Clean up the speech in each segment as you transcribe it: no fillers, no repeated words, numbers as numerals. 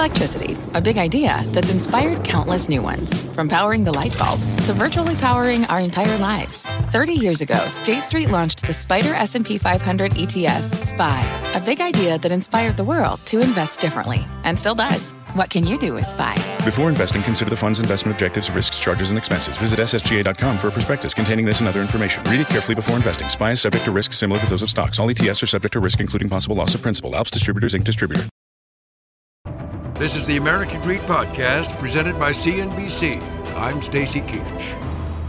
Electricity, a big idea that's inspired countless new ones. From powering the light bulb to virtually powering our entire lives. 30 years ago, State Street launched the SPDR S&P 500 ETF, SPY. A big idea that inspired the world to invest differently. And still does. What can you do with SPY? Before investing, consider the fund's investment objectives, risks, charges, and expenses. Visit ssga.com for a prospectus containing this and other information. Read it carefully before investing. SPY is subject to risks similar to those of stocks. All ETFs are subject to risk, including possible loss of principal. Alps Distributors, Inc. Distributor. This is the American Greed Podcast, presented by CNBC. I'm Stacy Keach.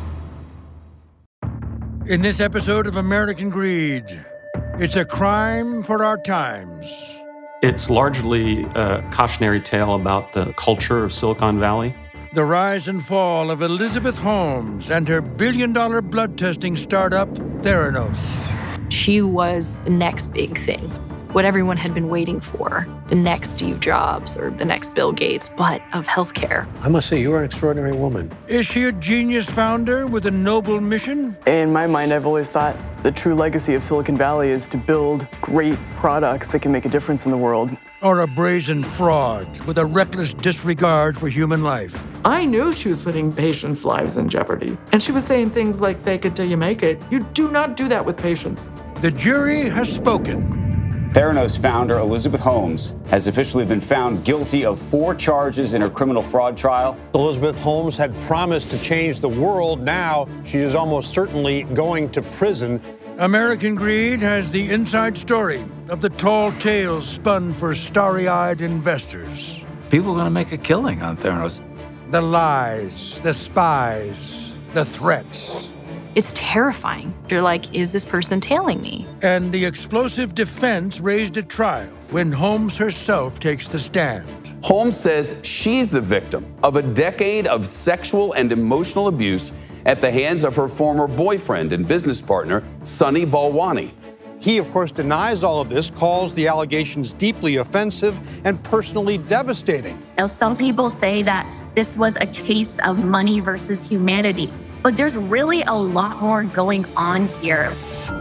In this episode of American Greed, it's a crime for our times. It's largely a cautionary tale about the culture of Silicon Valley. The rise and fall of Elizabeth Holmes and her billion-dollar blood testing startup, Theranos. She was the next big thing, what everyone had been waiting for, the next Steve Jobs or the next Bill Gates, but of healthcare. I must say, you're an extraordinary woman. Is she a genius founder with a noble mission? In my mind, I've always thought the true legacy of Silicon Valley is to build great products that can make a difference in the world. Or a brazen fraud with a reckless disregard for human life? I knew she was putting patients' lives in jeopardy. And she was saying things like, fake it till you make it. You do not do that with patients. The jury has spoken. Theranos founder Elizabeth Holmes has officially been found guilty of 4 charges in her criminal fraud trial. Elizabeth Holmes had promised to change the world. Now she is almost certainly going to prison. American Greed has the inside story of the tall tales spun for starry-eyed investors. People are going to make a killing on Theranos. The lies, the spies, the threats. It's terrifying. You're like, is this person tailing me? And the explosive defense raised at trial when Holmes herself takes the stand. Holmes says she's the victim of a decade of sexual and emotional abuse at the hands of her former boyfriend and business partner, Sunny Balwani. He, of course, denies all of this, calls the allegations deeply offensive and personally devastating. Now, some people say that this was a case of money versus humanity. But there's really a lot more going on here.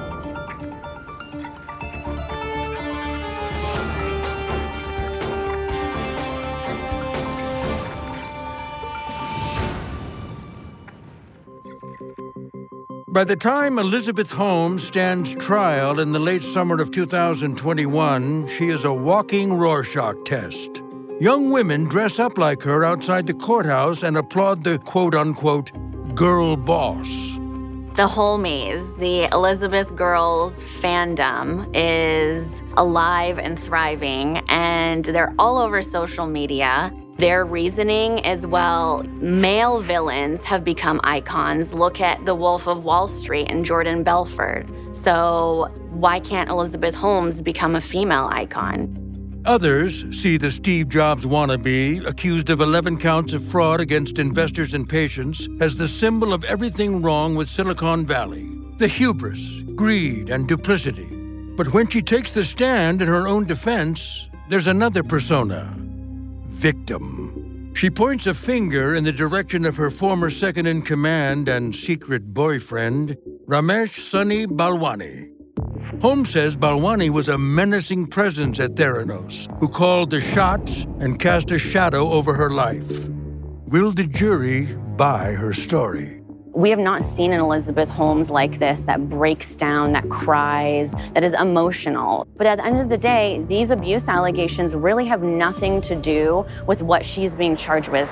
By the time Elizabeth Holmes stands trial in the late summer of 2021, she is a walking Rorschach test. Young women dress up like her outside the courthouse and applaud the quote-unquote girl boss. The Holmies, the Elizabeth Girls fandom, is alive and thriving, and they're all over social media. Their reasoning is, well, male villains have become icons. Look at The Wolf of Wall Street and Jordan Belfort. So why can't Elizabeth Holmes become a female icon? Others see the Steve Jobs wannabe, accused of 11 counts of fraud against investors and patients, as the symbol of everything wrong with Silicon Valley, the hubris, greed, and duplicity. But when she takes the stand in her own defense, there's another persona, victim. She points a finger in the direction of her former second-in-command and secret boyfriend, Ramesh Sunny Balwani. Holmes says Balwani was a menacing presence at Theranos, who called the shots and cast a shadow over her life. Will the jury buy her story? We have not seen an Elizabeth Holmes like this that breaks down, that cries, that is emotional. But at the end of the day, these abuse allegations really have nothing to do with what she's being charged with.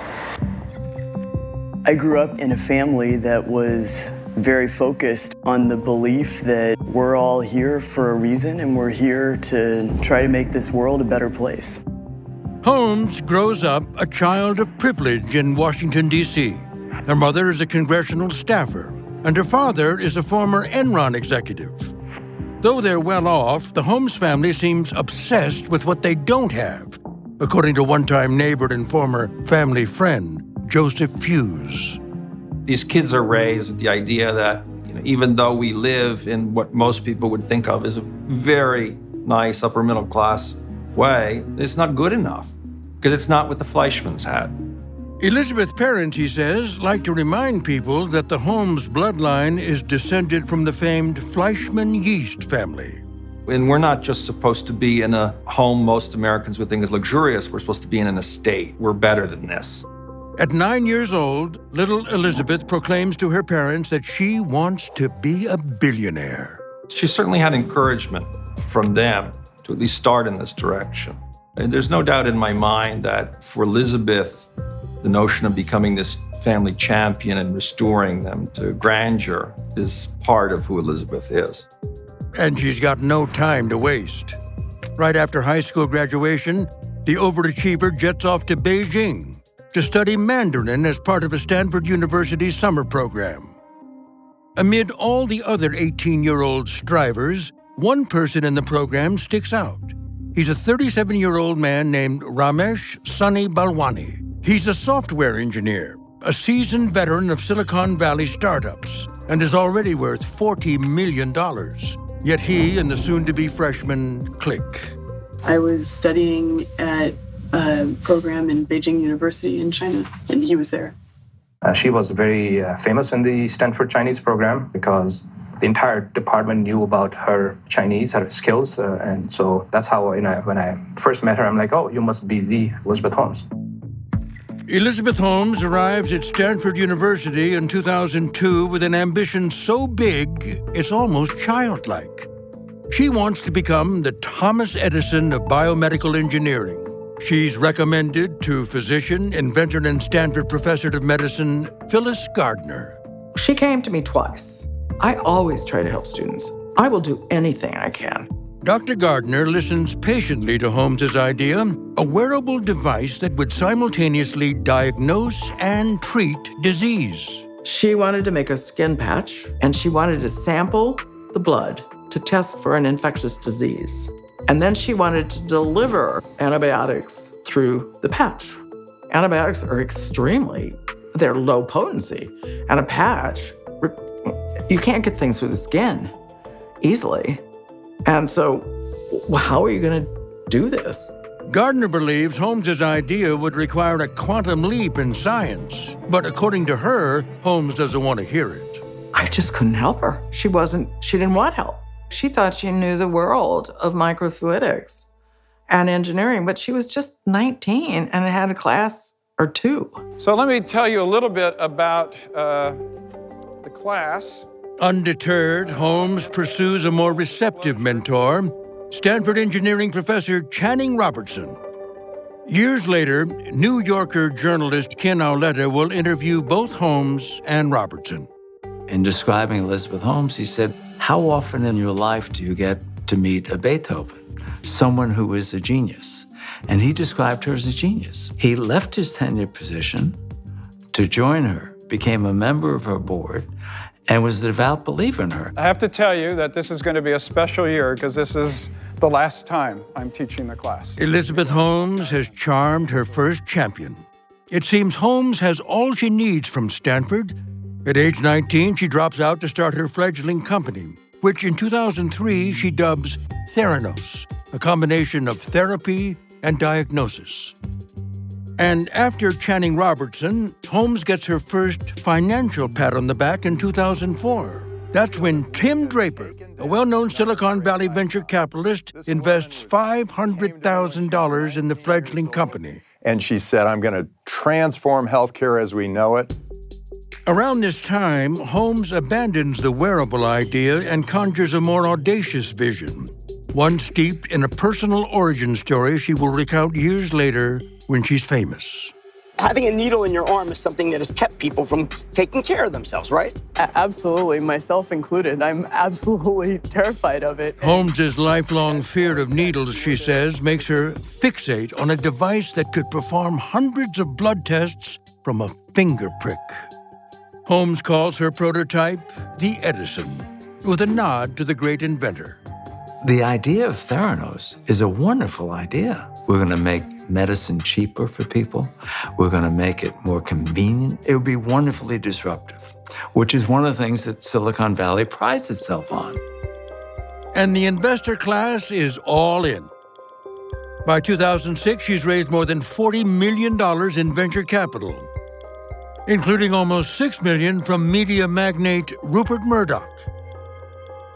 I grew up in a family that was very focused on the belief that we're all here for a reason and we're here to try to make this world a better place. Holmes grows up a child of privilege in Washington, D.C. Her mother is a congressional staffer, and her father is a former Enron executive. Though they're well off, the Holmes family seems obsessed with what they don't have, according to one-time neighbor and former family friend, Joseph Fuse. These kids are raised with the idea that, even though we live in what most people would think of as a very nice upper middle class way, it's not good enough because it's not what the Fleischmans had. Elizabeth's parents, he says, like to remind people that the Holmes bloodline is descended from the famed Fleischmann yeast family. And we're not just supposed to be in a home most Americans would think is luxurious. We're supposed to be in an estate. We're better than this. At 9 years old, little Elizabeth proclaims to her parents that she wants to be a billionaire. She certainly had encouragement from them to at least start in this direction. And there's no doubt in my mind that for Elizabeth, the notion of becoming this family champion and restoring them to grandeur is part of who Elizabeth is. And she's got no time to waste. Right after high school graduation, the overachiever jets off to Beijing to study Mandarin as part of a Stanford University summer program. Amid all the other 18-year-old strivers, one person in the program sticks out. He's a 37-year-old man named Ramesh Sunny Balwani. He's a software engineer, a seasoned veteran of Silicon Valley startups, and is already worth $40 million. Yet he and the soon-to-be freshman click. I was studying at a program in Beijing University in China, and he was there. She was very famous in the Stanford Chinese program because the entire department knew about her Chinese, her skills. And so that's how when I first met her, I'm like, oh, you must be the Elizabeth Holmes. Elizabeth Holmes arrives at Stanford University in 2002 with an ambition so big, it's almost childlike. She wants to become the Thomas Edison of biomedical engineering. She's recommended to physician, inventor, and Stanford professor of medicine, Phyllis Gardner. She came to me twice. I always try to help students. I will do anything I can. Dr. Gardner listens patiently to Holmes's idea, a wearable device that would simultaneously diagnose and treat disease. She wanted to make a skin patch, and she wanted to sample the blood to test for an infectious disease. And then she wanted to deliver antibiotics through the patch. Antibiotics are they're low potency. And a patch, you can't get things through the skin easily. And so, how are you going to do this? Gardner believes Holmes's idea would require a quantum leap in science. But according to her, Holmes doesn't want to hear it. I just couldn't help her. She didn't want help. She thought she knew the world of microfluidics and engineering, but she was just 19 and had a class or two. So let me tell you a little bit about the class. Undeterred, Holmes pursues a more receptive mentor, Stanford engineering professor Channing Robertson. Years later, New Yorker journalist Ken Auletta will interview both Holmes and Robertson. In describing Elizabeth Holmes, he said, how often in your life do you get to meet a Beethoven, someone who is a genius? And he described her as a genius. He left his tenured position to join her, became a member of her board, and was a devout believer in her. I have to tell you that this is going to be a special year because this is the last time I'm teaching the class. Elizabeth Holmes has charmed her first champion. It seems Holmes has all she needs from Stanford. At age 19, she drops out to start her fledgling company, which in 2003 she dubs Theranos, a combination of therapy and diagnosis. And after Channing Robertson, Holmes gets her first financial pat on the back in 2004. That's when Tim Draper, a well-known Silicon Valley venture capitalist, invests $500,000 in the fledgling company. And she said, I'm going to transform healthcare as we know it. Around this time, Holmes abandons the wearable idea and conjures a more audacious vision, one steeped in a personal origin story she will recount years later when she's famous. Having a needle in your arm is something that has kept people from taking care of themselves, right? Absolutely, myself included. I'm absolutely terrified of it. Holmes's lifelong fear of needles, she says, makes her fixate on a device that could perform hundreds of blood tests from a finger prick. Holmes calls her prototype the Edison, with a nod to the great inventor. The idea of Theranos is a wonderful idea. We're going to make medicine cheaper for people. We're going to make it more convenient. It would be wonderfully disruptive, which is one of the things that Silicon Valley prides itself on. And the investor class is all in. By 2006, she's raised more than $40 million in venture capital, including almost $6 million from media magnate Rupert Murdoch.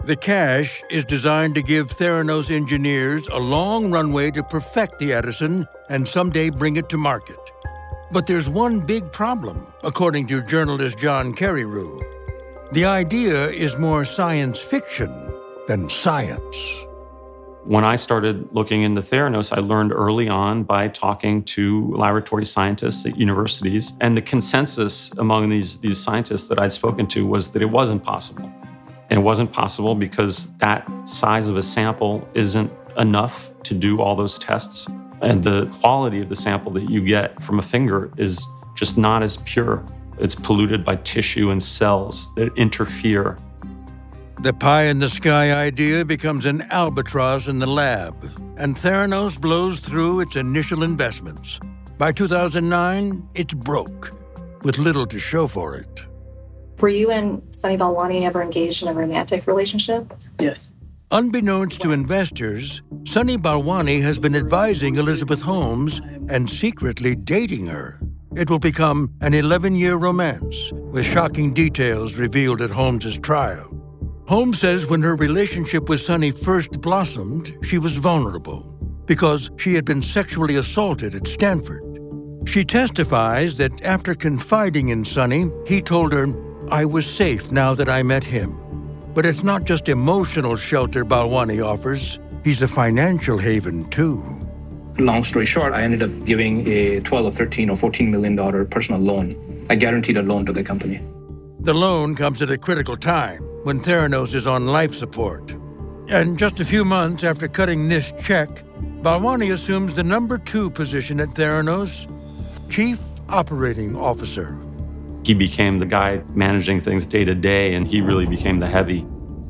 The cash is designed to give Theranos engineers a long runway to perfect the Edison and someday bring it to market. But there's one big problem, according to journalist John Carreyrou. The idea is more science fiction than science. When I started looking into Theranos, I learned early on by talking to laboratory scientists at universities. And the consensus among these scientists that I'd spoken to was that it wasn't possible. And it wasn't possible because that size of a sample isn't enough to do all those tests. And the quality of the sample that you get from a finger is just not as pure. It's polluted by tissue and cells that interfere. The pie-in-the-sky idea becomes an albatross in the lab, and Theranos blows through its initial investments. By 2009, it's broke, with little to show for it. Were you and Sunny Balwani ever engaged in a romantic relationship? Yes. Unbeknownst to investors, Sunny Balwani has been advising Elizabeth Holmes and secretly dating her. It will become an 11-year romance, with shocking details revealed at Holmes' trial. Holmes says when her relationship with Sunny first blossomed, she was vulnerable because she had been sexually assaulted at Stanford. She testifies that after confiding in Sunny, he told her, "I was safe now that I met him." But it's not just emotional shelter Balwani offers. He's a financial haven, too. Long story short, I ended up giving a $12 or $13 or $14 million personal loan. I guaranteed a loan to the company. The loan comes at a critical time, when Theranos is on life support. And just a few months after cutting this check, Balwani assumes the number 2 position at Theranos, Chief Operating Officer. He became the guy managing things day to day, and he really became the heavy.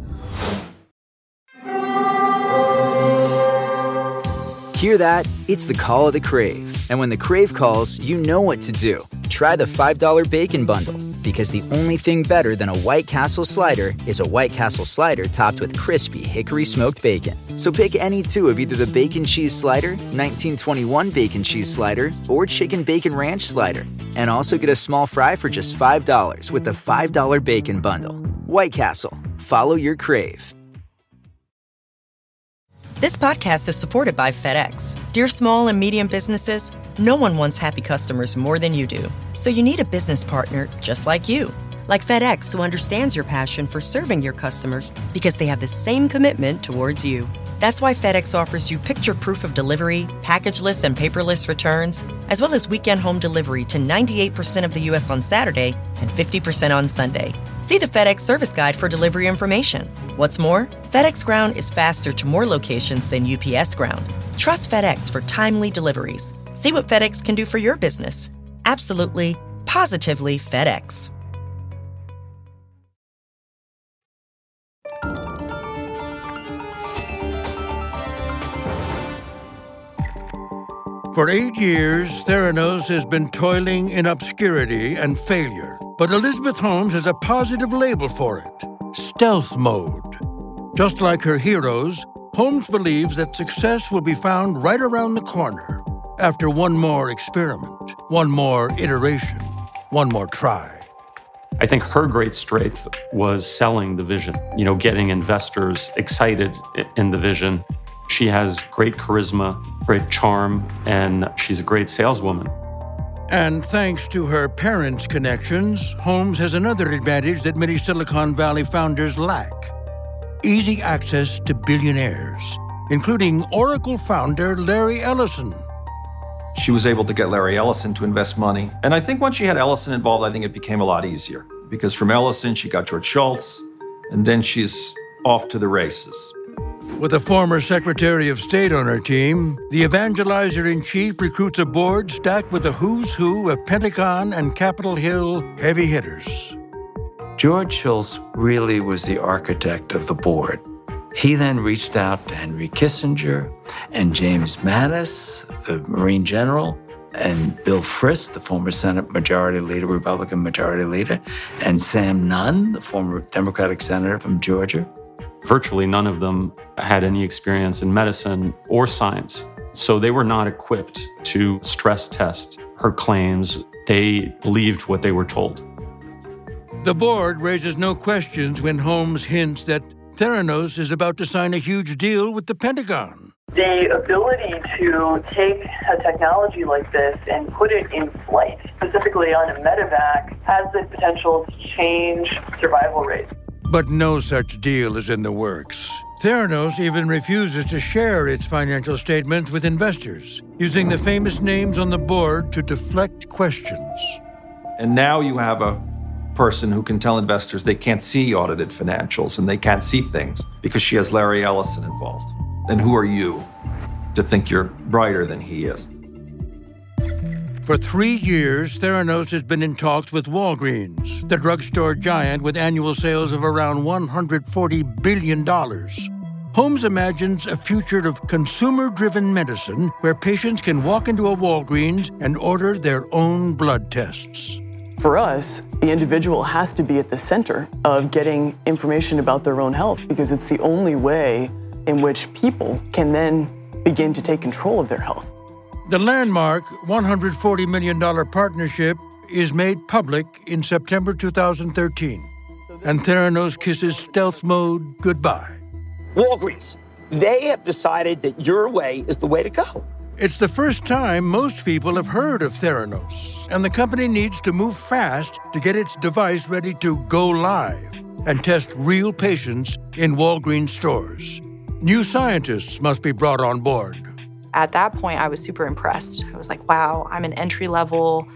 Hear that? It's the call of the Crave. And when the Crave calls, you know what to do. Try the $5 Bacon Bundle, because the only thing better than a White Castle slider is a White Castle slider topped with crispy hickory smoked bacon. So pick any 2 of either the Bacon Cheese Slider, 1921 Bacon Cheese Slider, or Chicken Bacon Ranch Slider. And also get a small fry for just $5 with the $5 Bacon Bundle. White Castle. Follow your crave. This podcast is supported by FedEx. Dear small and medium businesses, no one wants happy customers more than you do. So you need a business partner just like you. Like FedEx, who understands your passion for serving your customers because they have the same commitment towards you. That's why FedEx offers you picture proof of delivery, packageless and paperless returns, as well as weekend home delivery to 98% of the U.S. on Saturday and 50% on Sunday. See the FedEx service guide for delivery information. What's more, FedEx Ground is faster to more locations than UPS Ground. Trust FedEx for timely deliveries. See what FedEx can do for your business. Absolutely, positively FedEx. For 8 years, Theranos has been toiling in obscurity and failure. But Elizabeth Holmes has a positive label for it: stealth mode. Just like her heroes, Holmes believes that success will be found right around the corner after one more experiment, one more iteration, one more try. I think her great strength was selling the vision, getting investors excited in the vision. She has great charisma, great charm, and she's a great saleswoman. And thanks to her parents' connections, Holmes has another advantage that many Silicon Valley founders lack: easy access to billionaires, including Oracle founder Larry Ellison. She was able to get Larry Ellison to invest money. And I think once she had Ellison involved, I think it became a lot easier. Because from Ellison, she got George Shultz, and then she's off to the races. With a former Secretary of State on her team, the evangelizer-in-chief recruits a board stacked with a who's who of Pentagon and Capitol Hill heavy hitters. George Shultz really was the architect of the board. He then reached out to Henry Kissinger and James Mattis, the Marine General, and Bill Frist, the former Senate Majority Leader, Republican Majority Leader, and Sam Nunn, the former Democratic Senator from Georgia. Virtually none of them had any experience in medicine or science. So they were not equipped to stress test her claims. They believed what they were told. The board raises no questions when Holmes hints that Theranos is about to sign a huge deal with the Pentagon. The ability to take a technology like this and put it in flight, specifically on a medevac, has the potential to change survival rates. But no such deal is in the works. Theranos even refuses to share its financial statements with investors, using the famous names on the board to deflect questions. And now you have a person who can tell investors they can't see audited financials and they can't see things because she has Larry Ellison involved. And who are you to think you're brighter than he is? For 3 years, Theranos has been in talks with Walgreens, the drugstore giant with annual sales of around $140 billion. Holmes imagines a future of consumer-driven medicine where patients can walk into a Walgreens and order their own blood tests. For us, the individual has to be at the center of getting information about their own health because it's the only way in which people can then begin to take control of their health. The landmark $140 million partnership is made public in September 2013, and Theranos kisses stealth mode goodbye. Walgreens, they have decided that your way is the way to go. It's the first time most people have heard of Theranos, and the company needs to move fast to get its device ready to go live and test real patients in Walgreens stores. New scientists must be brought on board. At that point, I was super impressed. I was like, wow, I'm an entry-level,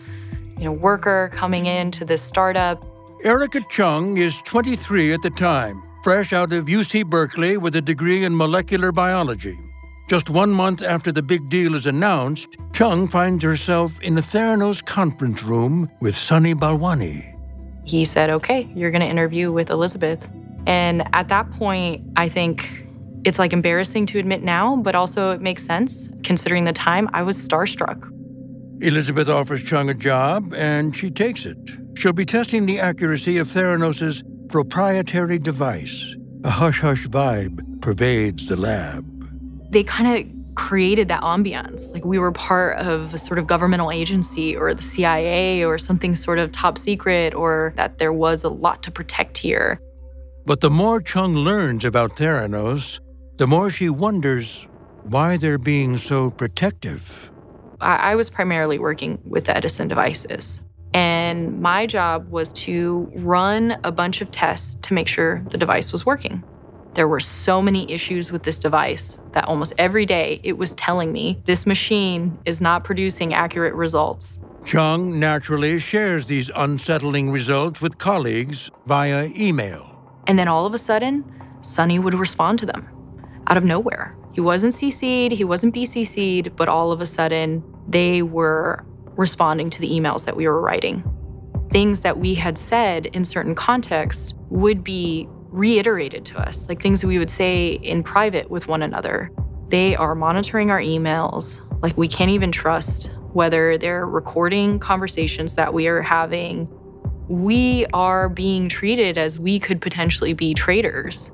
worker coming into this startup. Erica Chung is 23 at the time, fresh out of UC Berkeley with a degree in molecular biology. Just 1 month after the big deal is announced, Chung finds herself in the Theranos conference room with Sunny Balwani. He said, okay, you're going to interview with Elizabeth. And at that point, I think it's embarrassing to admit now, but also it makes sense. Considering the time, I was starstruck. Elizabeth offers Chung a job, and she takes it. She'll be testing the accuracy of Theranos' proprietary device. A hush-hush vibe pervades the lab. They kind of created that ambiance. We were part of a sort of governmental agency or the CIA or something sort of top secret, or that there was a lot to protect here. But the more Chung learns about Theranos, the more she wonders why they're being so protective. I was primarily working with the Edison devices, and my job was to run a bunch of tests to make sure the device was working. There were so many issues with this device that almost every day it was telling me this machine is not producing accurate results. Chung naturally shares these unsettling results with colleagues via email. And then all of a sudden, Sunny would respond to them out of nowhere. He wasn't CC'd, he wasn't BCC'd, but all of a sudden, they were responding to the emails that we were writing. Things that we had said in certain contexts would be reiterated to us, things that we would say in private with one another. They are monitoring our emails. We can't even trust whether they're recording conversations that we are having. We are being treated as we could potentially be traitors.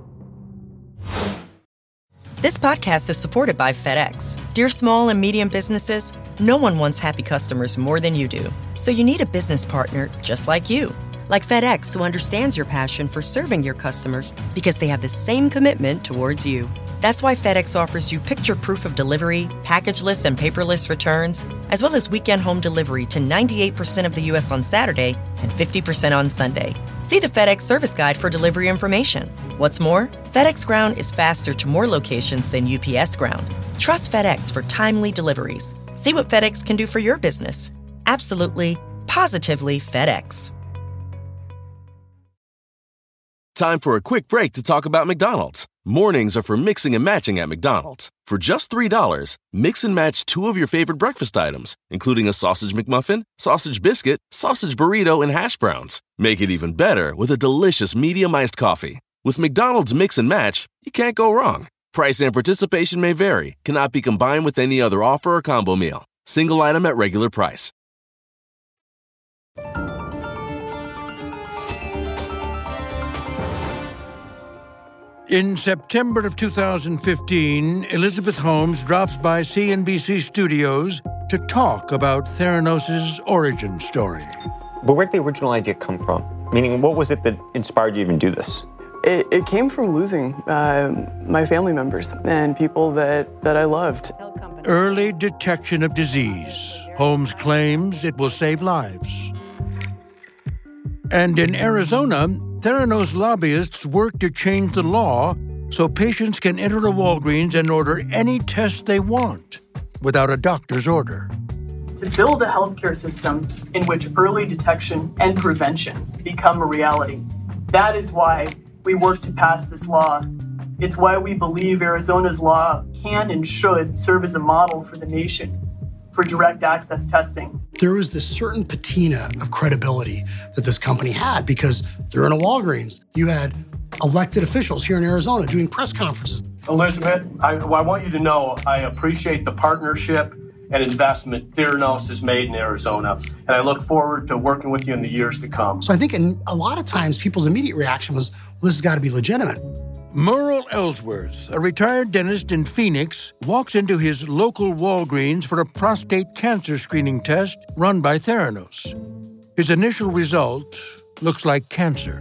This podcast is supported by FedEx. Dear small and medium businesses, no one wants happy customers more than you do. So you need a business partner just like you. Like FedEx, who understands your passion for serving your customers because they have the same commitment towards you. That's why FedEx offers you picture proof of delivery, packageless and paperless returns, as well as weekend home delivery to 98% of the U.S. on Saturday and 50% on Sunday. See the FedEx service guide for delivery information. What's more, FedEx Ground is faster to more locations than UPS Ground. Trust FedEx for timely deliveries. See what FedEx can do for your business. Absolutely, positively FedEx. Time for a quick break to talk about McDonald's. Mornings are for mixing and matching at McDonald's. For just $3, mix and match 2 of your favorite breakfast items, including a sausage McMuffin, sausage biscuit, sausage burrito, and hash browns. Make it even better with a delicious medium iced coffee. With McDonald's Mix and Match, you can't go wrong. Price and participation may vary, cannot be combined with any other offer or combo meal. Single item at regular price. In September of 2015, Elizabeth Holmes drops by CNBC Studios to talk about Theranos' origin story. But where did the original idea come from? Meaning, what was it that inspired you to even do this? It came from losing my family members and people that I loved. Early detection of disease. Holmes claims it will save lives. And in Arizona, Theranos lobbyists work to change the law so patients can enter a Walgreens and order any test they want without a doctor's order. To build a healthcare system in which early detection and prevention become a reality. That is why we work to pass this law. It's why we believe Arizona's law can and should serve as a model for the nation for direct access testing. There was this certain patina of credibility that this company had because they're in a Walgreens. You had elected officials here in Arizona doing press conferences. Elizabeth, I want you to know I appreciate the partnership and investment Theranos has made in Arizona, and I look forward to working with you in the years to come. So I think a lot of times people's immediate reaction was, well, this has got to be legitimate. Merle Ellsworth, a retired dentist in Phoenix, walks into his local Walgreens for a prostate cancer screening test run by Theranos. His initial result looks like cancer.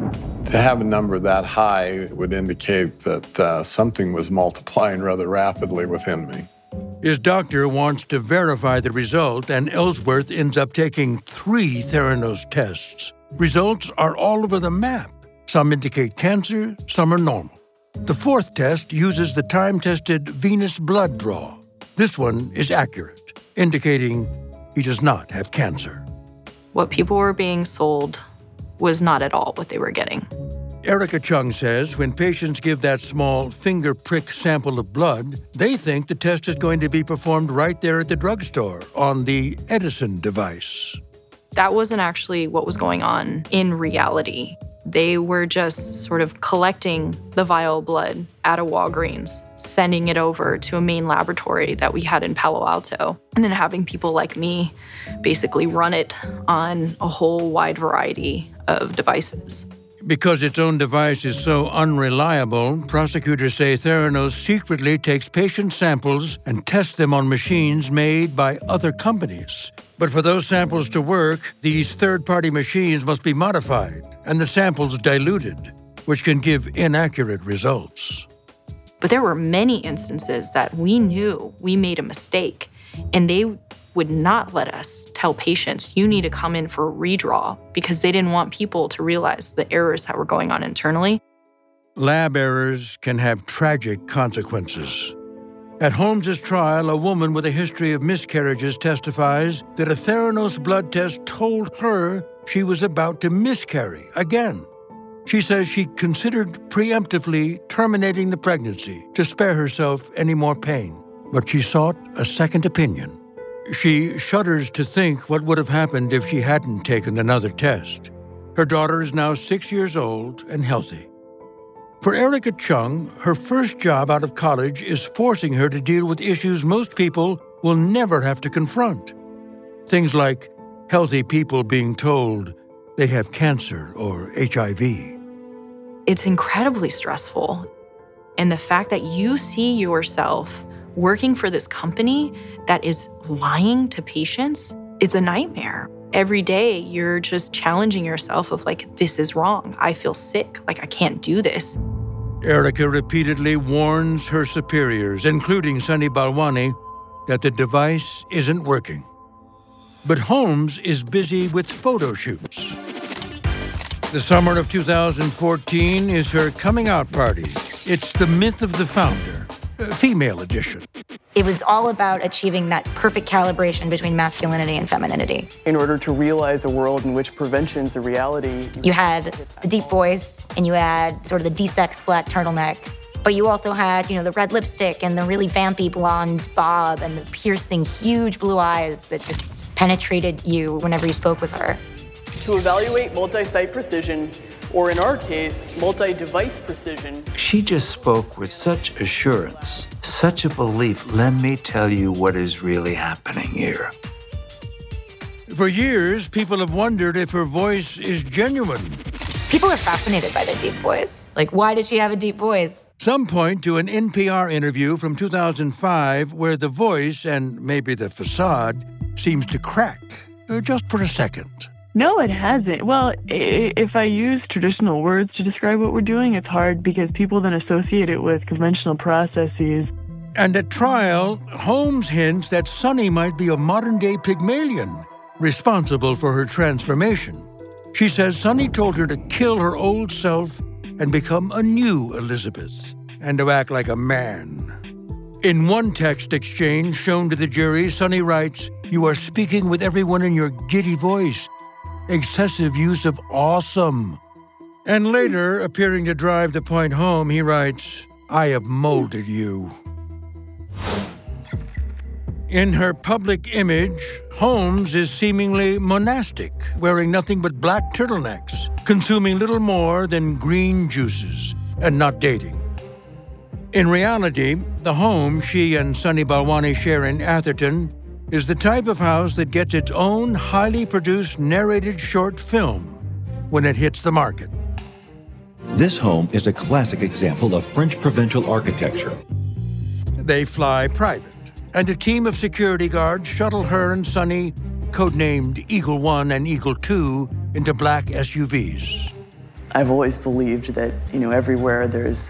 To have a number that high would indicate that something was multiplying rather rapidly within me. His doctor wants to verify the result, and Ellsworth ends up taking 3 Theranos tests. Results are all over the map. Some indicate cancer, some are normal. The 4th test uses the time-tested venous blood draw. This one is accurate, indicating he does not have cancer. What people were being sold was not at all what they were getting. Erica Chung says when patients give that small finger prick sample of blood, they think the test is going to be performed right there at the drugstore on the Edison device. That wasn't actually what was going on in reality. They were just sort of collecting the vial of blood at a Walgreens, sending it over to a main laboratory that we had in Palo Alto, and then having people like me basically run it on a whole wide variety of devices. Because its own device is so unreliable, prosecutors say Theranos secretly takes patient samples and tests them on machines made by other companies. But for those samples to work, these third-party machines must be modified and the samples diluted, which can give inaccurate results. But there were many instances that we knew we made a mistake, and they would not let us tell patients, you need to come in for a redraw, because they didn't want people to realize the errors that were going on internally. Lab errors can have tragic consequences. At Holmes's trial, a woman with a history of miscarriages testifies that a Theranos blood test told her she was about to miscarry again. She says she considered preemptively terminating the pregnancy to spare herself any more pain, but she sought a second opinion. She shudders to think what would have happened if she hadn't taken another test. Her daughter is now 6 years old and healthy. For Erica Chung, her first job out of college is forcing her to deal with issues most people will never have to confront. Things like healthy people being told they have cancer or HIV. It's incredibly stressful. And the fact that you see yourself working for this company that is lying to patients, it's a nightmare. Every day, you're just challenging yourself of like, this is wrong. I feel sick. Like, I can't do this. Erica repeatedly warns her superiors, including Sunny Balwani, that the device isn't working. But Holmes is busy with photo shoots. The summer of 2014 is her coming out party. It's the Myth of the Founder, female edition. It was all about achieving that perfect calibration between masculinity and femininity. In order to realize a world in which prevention's a reality, you had the deep voice and you had sort of the de-sex black turtleneck, but you also had, the red lipstick and the really vampy blonde bob and the piercing huge blue eyes that just penetrated you whenever you spoke with her. To evaluate multi-site precision, or in our case, multi-device precision. She just spoke with such assurance, such a belief. Let me tell you what is really happening here. For years, people have wondered if her voice is genuine. People are fascinated by the deep voice. Like, why did she have a deep voice? Some point to an NPR interview from 2005 where the voice, and maybe the facade, seems to crack, just for a second. No, it hasn't. Well, if I use traditional words to describe what we're doing, it's hard because people then associate it with conventional processes. And at trial, Holmes hints that Sunny might be a modern-day Pygmalion, responsible for her transformation. She says Sunny told her to kill her old self and become a new Elizabeth, and to act like a man. In one text exchange shown to the jury, Sunny writes, "You are speaking with everyone in your giddy voice. Excessive use of awesome." And later, appearing to drive the point home, he writes, "I have molded you." In her public image, Holmes is seemingly monastic, wearing nothing but black turtlenecks, consuming little more than green juices, and not dating. In reality, the home she and Sunny Balwani share in Atherton is the type of house that gets its own highly produced narrated short film when it hits the market. This home is a classic example of French provincial architecture. They fly private, and a team of security guards shuttle her and Sunny, codenamed Eagle 1 and Eagle 2, into black SUVs. I've always believed that, everywhere there's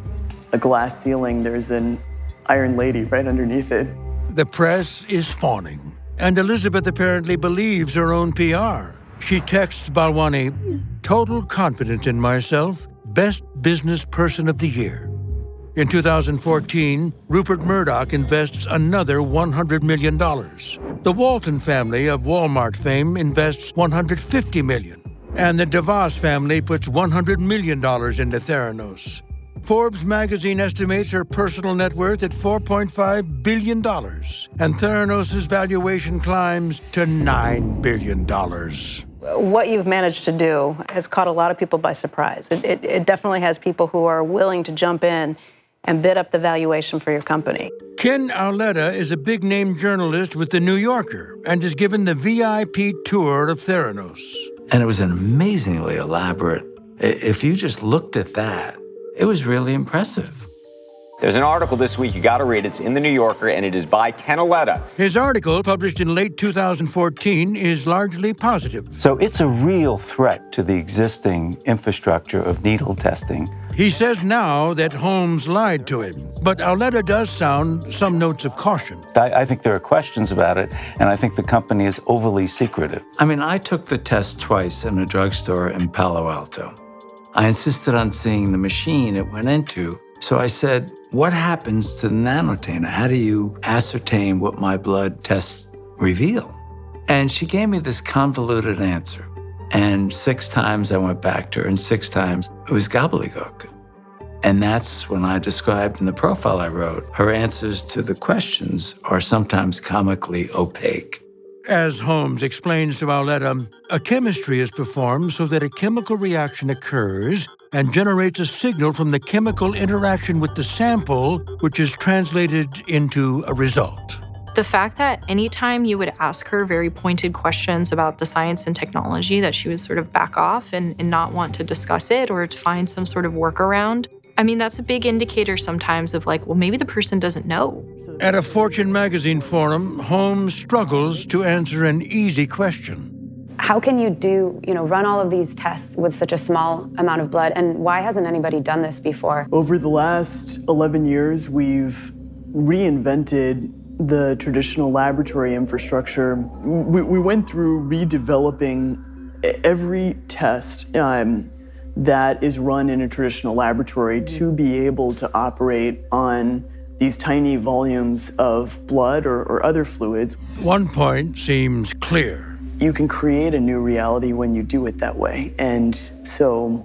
a glass ceiling, there's an iron lady right underneath it. The press is fawning, and Elizabeth apparently believes her own PR. She texts Balwani, "Total confidence in myself, best business person of the year." In 2014, Rupert Murdoch invests another $100 million. The Walton family of Walmart fame invests $150 million. And the DeVos family puts $100 million into Theranos. Forbes magazine estimates her personal net worth at $4.5 billion, and Theranos' valuation climbs to $9 billion. What you've managed to do has caught a lot of people by surprise. It definitely has people who are willing to jump in and bid up the valuation for your company. Ken Auletta is a big-name journalist with The New Yorker and is given the VIP tour of Theranos. And it was an amazingly elaborate. If you just looked at that, it was really impressive. There's an article this week, you gotta read. It's in The New Yorker, and it is by Ken Auletta. His article, published in late 2014, is largely positive. So it's a real threat to the existing infrastructure of needle testing. He says now that Holmes lied to him, but Auletta does sound some notes of caution. I think there are questions about it, and I think the company is overly secretive. I took the test twice in a drugstore in Palo Alto. I insisted on seeing the machine it went into, so I said, "What happens to the nanotainer? How do you ascertain what my blood tests reveal?" And she gave me this convoluted answer. And 6 times I went back to her, and 6 times it was gobbledygook. And that's when I described in the profile I wrote, her answers to the questions are sometimes comically opaque. As Holmes explains to Auletta, a chemistry is performed so that a chemical reaction occurs and generates a signal from the chemical interaction with the sample, which is translated into a result. The fact that anytime you would ask her very pointed questions about the science and technology, that she would sort of back off and not want to discuss it or to find some sort of workaround, that's a big indicator sometimes of maybe the person doesn't know. At a Fortune magazine forum, Holmes struggles to answer an easy question. How can you run all of these tests with such a small amount of blood, and why hasn't anybody done this before? Over the last 11 years, we've reinvented the traditional laboratory infrastructure. We went through redeveloping every test that is run in a traditional laboratory to be able to operate on these tiny volumes of blood or other fluids. One point seems clear. You can create a new reality when you do it that way. And so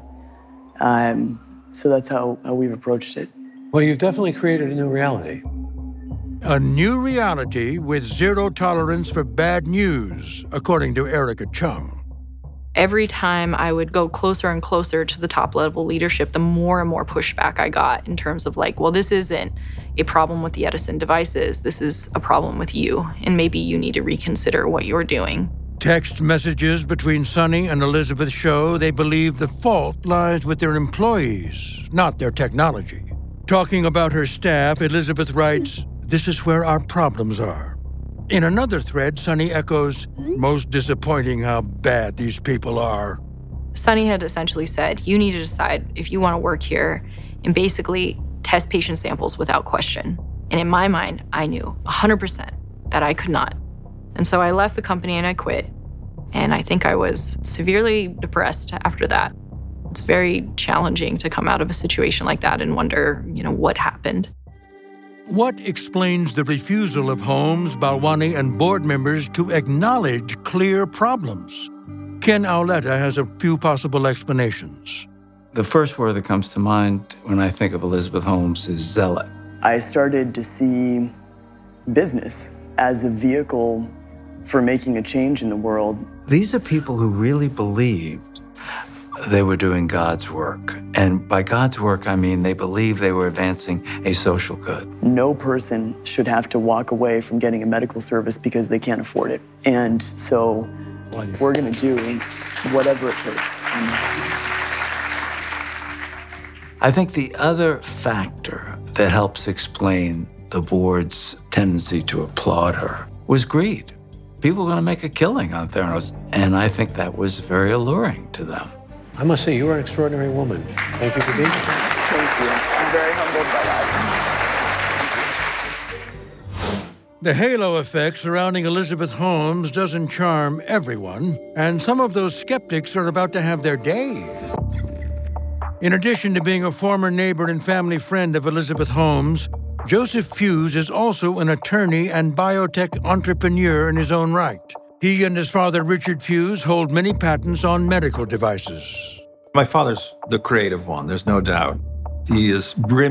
that's how we've approached it. Well, you've definitely created a new reality. A new reality with zero tolerance for bad news, according to Erica Chung. Every time I would go closer and closer to the top level leadership, the more and more pushback I got in terms of this isn't a problem with the Edison devices. This is a problem with you, and maybe you need to reconsider what you're doing. Text messages between Sunny and Elizabeth show they believe the fault lies with their employees, not their technology. Talking about her staff, Elizabeth writes, "This is where our problems are. In another thread, Sonny echoes, "Most disappointing how bad these people are." Sonny had essentially said, you need to decide if you want to work here and basically test patient samples without question. And in my mind, I knew 100% that I could not. And so I left the company and I quit. And I think I was severely depressed after that. It's very challenging to come out of a situation like that and wonder, what happened. What explains the refusal of Holmes, Balwani, and board members to acknowledge clear problems? Ken Auletta has a few possible explanations. The first word that comes to mind when I think of Elizabeth Holmes is zealot. I started to see business as a vehicle for making a change in the world. These are people who really believed they were doing God's work. And by God's work, I mean they believed they were advancing a social good. No person should have to walk away from getting a medical service because they can't afford it. And so we're going to do whatever it takes. I think the other factor that helps explain the board's tendency to applaud her was greed. People were going to make a killing on Theranos, and I think that was very alluring to them. I must say, you are an extraordinary woman. Thank you for being here. Thank you. I'm very humbled by that. The halo effect surrounding Elizabeth Holmes doesn't charm everyone, and some of those skeptics are about to have their day. In addition to being a former neighbor and family friend of Elizabeth Holmes, Joseph Fuse is also an attorney and biotech entrepreneur in his own right. He and his father, Richard Fuse, hold many patents on medical devices. My father's the creative one, there's no doubt. He is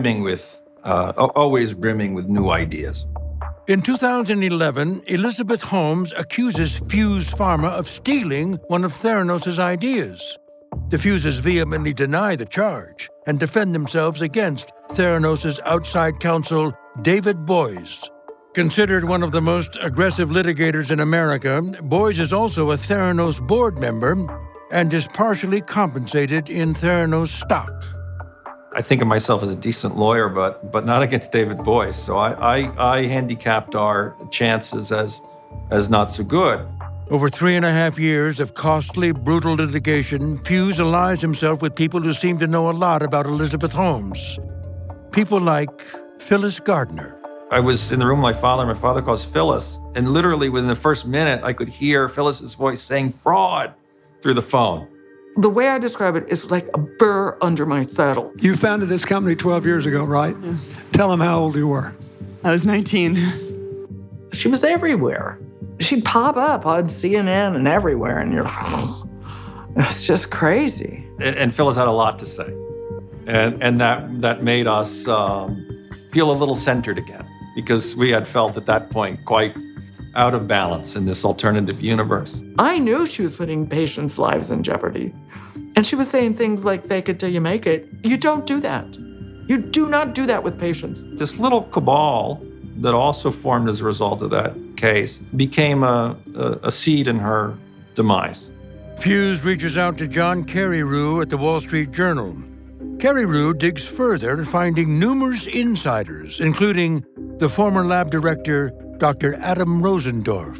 always brimming with new ideas. In 2011, Elizabeth Holmes accuses Fuse Pharma of stealing one of Theranos' ideas. The Fuses vehemently deny the charge and defend themselves against Theranos' outside counsel, David Boies. Considered one of the most aggressive litigators in America, Boies is also a Theranos board member and is partially compensated in Theranos stock. I think of myself as a decent lawyer, but not against David Boies. So I handicapped our chances as not so good. Over 3.5 years of costly, brutal litigation, Fuse allies himself with people who seem to know a lot about Elizabeth Holmes. People like Phyllis Gardner. I was in the room with my father calls Phyllis, and literally within the first minute, I could hear Phyllis's voice saying fraud through the phone. The way I describe it is like a burr under my saddle. You founded this company 12 years ago, right? Yeah. Tell them how old you were. I was 19. She was everywhere. She'd pop up on CNN and everywhere, and you're like, oh, it's just crazy. And Phyllis had a lot to say. And that made us feel a little centered again, because we had felt at that point quite out of balance in this alternative universe. I knew she was putting patients' lives in jeopardy. And she was saying things like, fake it till you make it. You don't do that. You do not do that with patients. This little cabal that also formed as a result of that case became a seed in her demise. Fuse reaches out to John Carreyrou at the Wall Street Journal. Carreyrou digs further, finding numerous insiders, including the former lab director, Dr. Adam Rosendorf.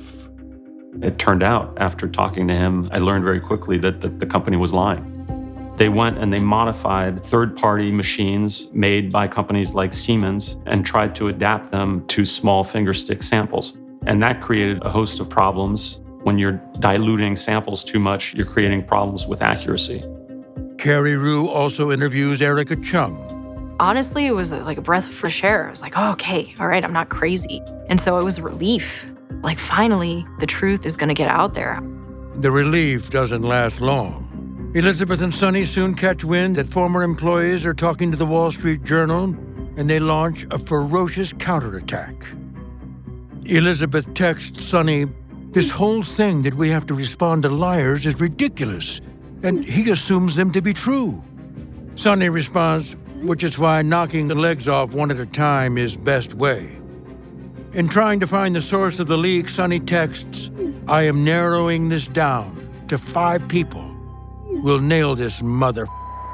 It turned out, after talking to him, I learned very quickly that the company was lying. They went and they modified third-party machines made by companies like Siemens and tried to adapt them to small fingerstick samples. And that created a host of problems. When you're diluting samples too much, you're creating problems with accuracy. Carreyrou also interviews Erica Chung. Honestly, it was like a breath of fresh air. I was like, oh, okay, all right, I'm not crazy. And so it was a relief. Like, finally, the truth is going to get out there. The relief doesn't last long. Elizabeth and Sonny soon catch wind that former employees are talking to the Wall Street Journal, and they launch a ferocious counterattack. Elizabeth texts Sonny, "This whole thing that we have to respond to liars is ridiculous," and he assumes them to be true. Sonny responds, which is why knocking the legs off one at a time is best way. In trying to find the source of the leak, Sonny texts, "I am narrowing this down to 5 people. We'll nail this mother."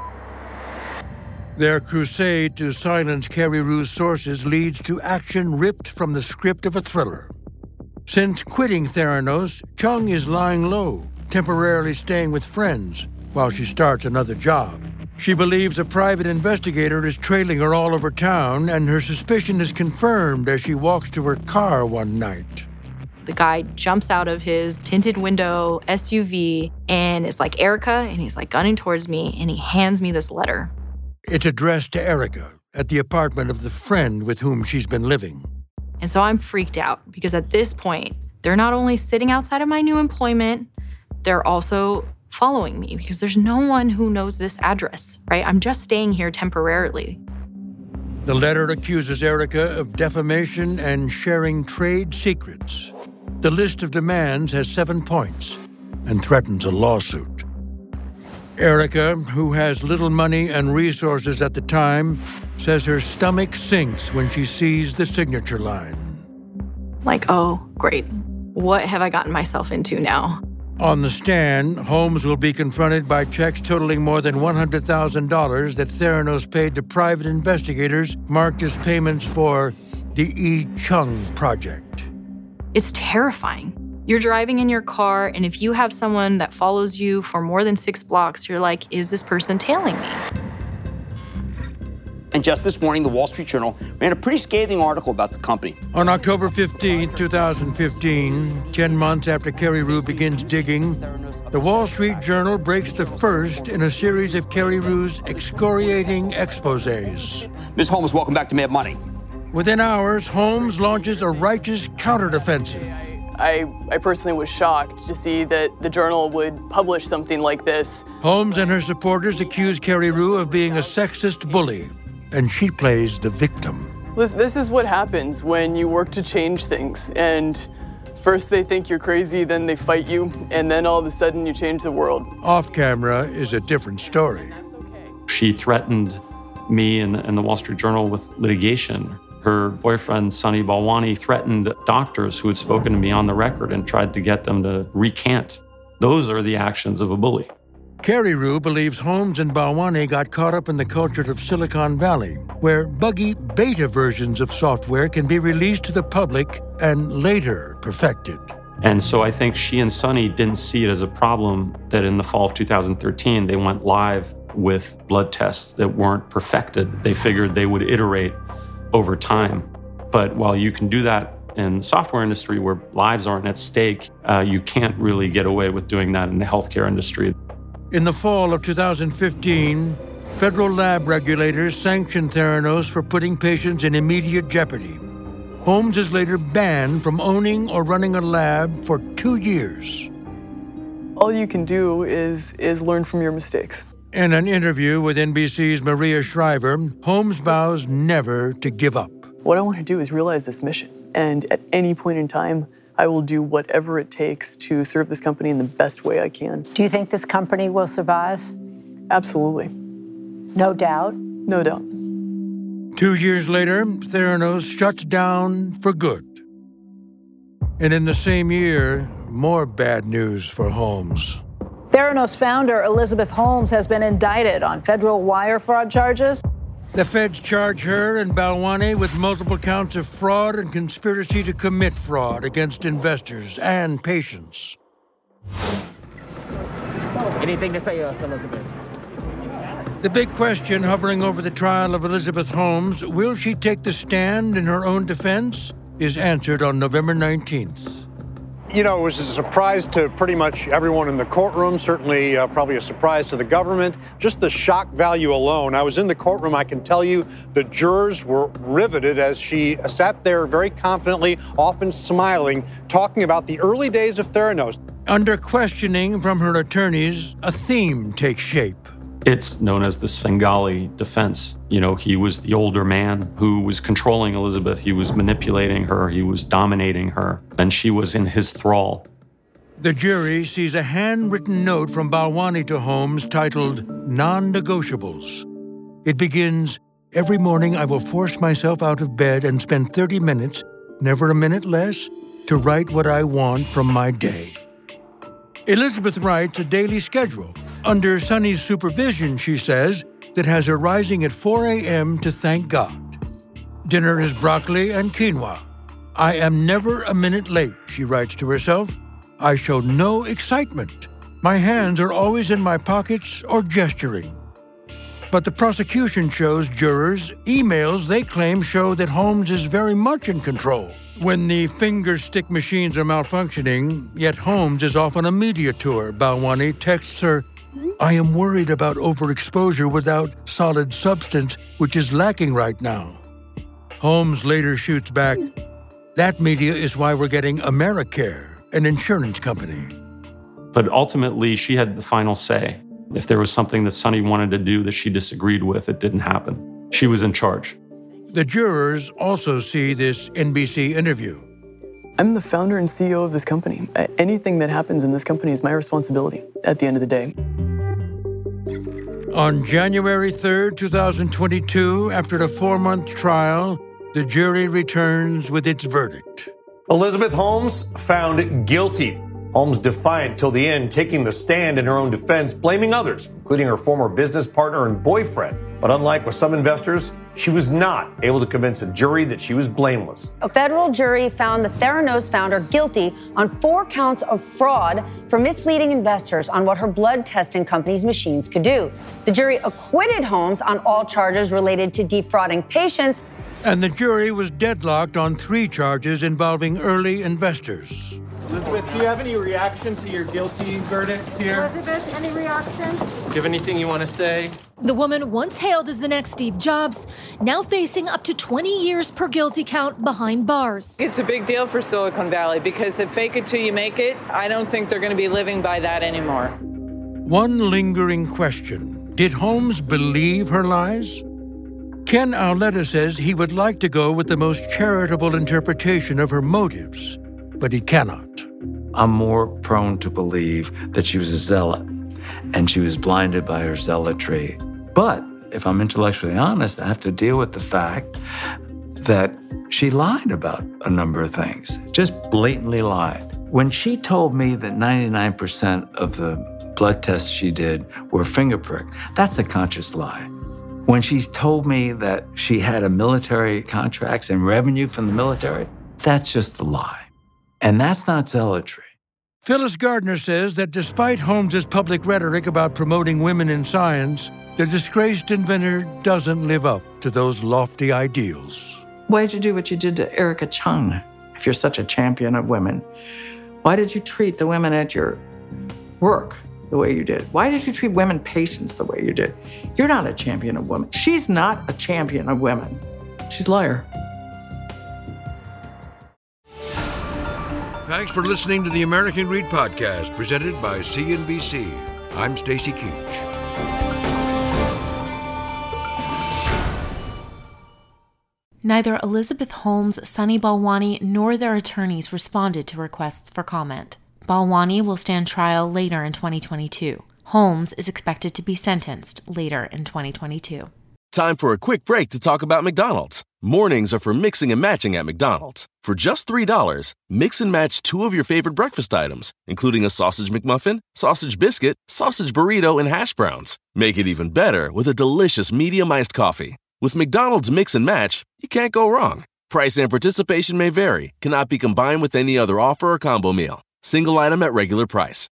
Their crusade to silence Carreyrou's sources leads to action ripped from the script of a thriller. Since quitting Theranos, Chung is lying low, temporarily staying with friends while she starts another job. She believes a private investigator is trailing her all over town, and her suspicion is confirmed as she walks to her car one night. The guy jumps out of his tinted window SUV and is like, Erica, and he's like gunning towards me, and he hands me this letter. It's addressed to Erica at the apartment of the friend with whom she's been living. And so I'm freaked out because at this point, they're not only sitting outside of my new employment, they're also following me because there's no one who knows this address, right? I'm just staying here temporarily. The letter accuses Erica of defamation and sharing trade secrets. The list of demands has 7 points and threatens a lawsuit. Erica, who has little money and resources at the time, says her stomach sinks when she sees the signature line. Like, oh, great. What have I gotten myself into now? On the stand, Holmes will be confronted by checks totaling more than $100,000 that Theranos paid to private investigators marked as payments for the E. Chung project. It's terrifying. You're driving in your car, and if you have someone that follows you for more than 6 blocks, you're like, is this person tailing me? And just this morning, the Wall Street Journal ran a pretty scathing article about the company. On October 15, 2015, 10 months after Kerry Rue begins digging, the Wall Street Journal breaks the first in a series of Kerry Rue's excoriating exposés. Ms. Holmes, welcome back to Mad Money. Within hours, Holmes launches a righteous counteroffensive. I personally was shocked to see that the Journal would publish something like this. Holmes and her supporters accuse Kerry Rue of being a sexist bully, and she plays the victim. This is what happens when you work to change things. And first they think you're crazy, then they fight you, and then all of a sudden you change the world. Off camera is a different story. She threatened me and the Wall Street Journal with litigation. Her boyfriend, Sunny Balwani, threatened doctors who had spoken to me on the record and tried to get them to recant. Those are the actions of a bully. Kerry Rue believes Holmes and Balwani got caught up in the culture of Silicon Valley, where buggy beta versions of software can be released to the public and later perfected. And so I think she and Sunny didn't see it as a problem that in the fall of 2013, they went live with blood tests that weren't perfected. They figured they would iterate over time. But while you can do that in the software industry where lives aren't at stake, you can't really get away with doing that in the healthcare industry. In the fall of 2015, federal lab regulators sanctioned Theranos for putting patients in immediate jeopardy. Holmes is later banned from owning or running a lab for 2 years. All you can do is learn from your mistakes. In an interview with NBC's Maria Shriver, Holmes vows never to give up. What I want to do is realize this mission. And at any point in time, I will do whatever it takes to serve this company in the best way I can. Do you think this company will survive? Absolutely. No doubt? No doubt. 2 years later, Theranos shuts down for good. And in the same year, more bad news for Holmes. Theranos founder Elizabeth Holmes has been indicted on federal wire fraud charges. The feds charge her and Balwani with multiple counts of fraud and conspiracy to commit fraud against investors and patients. Anything to say, Elizabeth? The big question hovering over the trial of Elizabeth Holmes, will she take the stand in her own defense, is answered on November 19th. You know, it was a surprise to pretty much everyone in the courtroom, certainly probably a surprise to the government. Just the shock value alone. I was in the courtroom, I can tell you the jurors were riveted as she sat there very confidently, often smiling, talking about the early days of Theranos. Under questioning from her attorneys, a theme takes shape. It's known as the Svengali defense. You know, he was the older man who was controlling Elizabeth. He was manipulating her. He was dominating her. And she was in his thrall. The jury sees a handwritten note from Balwani to Holmes titled Non-Negotiables. It begins, "Every morning I will force myself out of bed and spend 30 minutes, never a minute less, to write what I want from my day." Elizabeth writes a daily schedule. Under Sunny's supervision, she says, that has her rising at 4 a.m. to thank God. Dinner is broccoli and quinoa. I am never a minute late, she writes to herself. I show no excitement. My hands are always in my pockets or gesturing. But the prosecution shows jurors emails they claim show that Holmes is very much in control. When the finger stick machines are malfunctioning, yet Holmes is off on a media tour, Balwani texts her, I am worried about overexposure without solid substance, which is lacking right now. Holmes later shoots back, that media is why we're getting Americare, an insurance company. But ultimately, she had the final say. If there was something that Sonny wanted to do that she disagreed with, it didn't happen. She was in charge. The jurors also see this NBC interview. I'm the founder and CEO of this company. Anything that happens in this company is my responsibility at the end of the day. On January 3rd, 2022, after a 4-month trial, the jury returns with its verdict. Elizabeth Holmes found guilty. Holmes defiant till the end, taking the stand in her own defense, blaming others, including her former business partner and boyfriend. But unlike with some investors, she was not able to convince a jury that she was blameless. A federal jury found the Theranos founder guilty on 4 counts of fraud for misleading investors on what her blood testing company's machines could do. The jury acquitted Holmes on all charges related to defrauding patients. And the jury was deadlocked on 3 charges involving early investors. Elizabeth, do you have any reaction to your guilty verdicts here? Elizabeth, any reaction? Do you have anything you want to say? The woman once hailed as the next Steve Jobs, now facing up to 20 years per guilty count behind bars. It's a big deal for Silicon Valley because if fake it till you make it, I don't think they're going to be living by that anymore. One lingering question. Did Holmes believe her lies? Ken Auletta says he would like to go with the most charitable interpretation of her motives, but he cannot. I'm more prone to believe that she was a zealot and she was blinded by her zealotry. But if I'm intellectually honest, I have to deal with the fact that she lied about a number of things, just blatantly lied. When she told me that 99% of the blood tests she did were finger prick, that's a conscious lie. When she told me that she had a military contracts and revenue from the military, that's just a lie. And that's not zealotry. Phyllis Gardner says that despite Holmes's public rhetoric about promoting women in science, the disgraced inventor doesn't live up to those lofty ideals. Why did you do what you did to Erica Chung, if you're such a champion of women? Why did you treat the women at your work the way you did? Why did you treat women patients the way you did? You're not a champion of women. She's not a champion of women. She's a liar. Thanks for listening to the American Greed Podcast, presented by CNBC. I'm Stacy Keach. Neither Elizabeth Holmes, Sunny Balwani, nor their attorneys responded to requests for comment. Balwani will stand trial later in 2022. Holmes is expected to be sentenced later in 2022. Time for a quick break to talk about McDonald's. Mornings are for mixing and matching at McDonald's. For just $3, mix and match 2 of your favorite breakfast items, including a sausage McMuffin, sausage biscuit, sausage burrito, and hash browns. Make it even better with a delicious medium iced coffee. With McDonald's Mix and Match, you can't go wrong. Price and participation may vary, cannot be combined with any other offer or combo meal. Single item at regular price.